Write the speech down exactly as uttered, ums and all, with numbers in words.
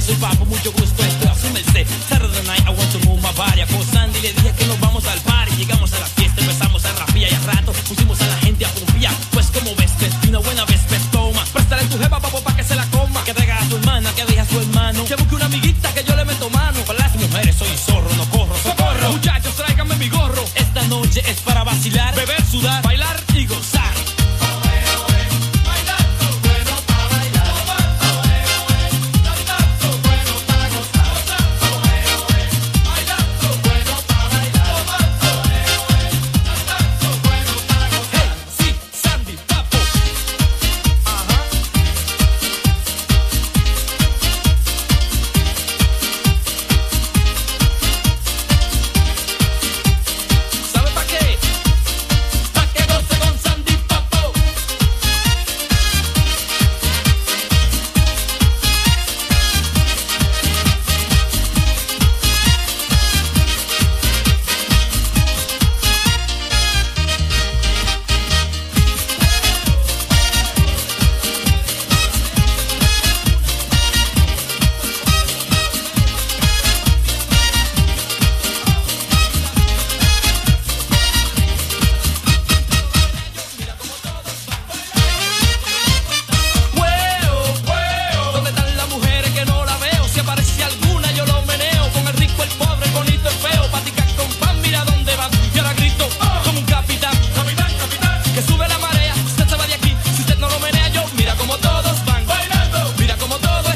soy Papo, mucho gusto, estoy a su merced. Saturday night, I want to move my body. Acosando y le dije que nos vamos al party. Llegamos a la fiesta, empezamos a rapear y al rato pusimos a la gente a pompear. Pues como ves, ves, una buena vez, ves, toma. Préstale tu jefa, papo, pa'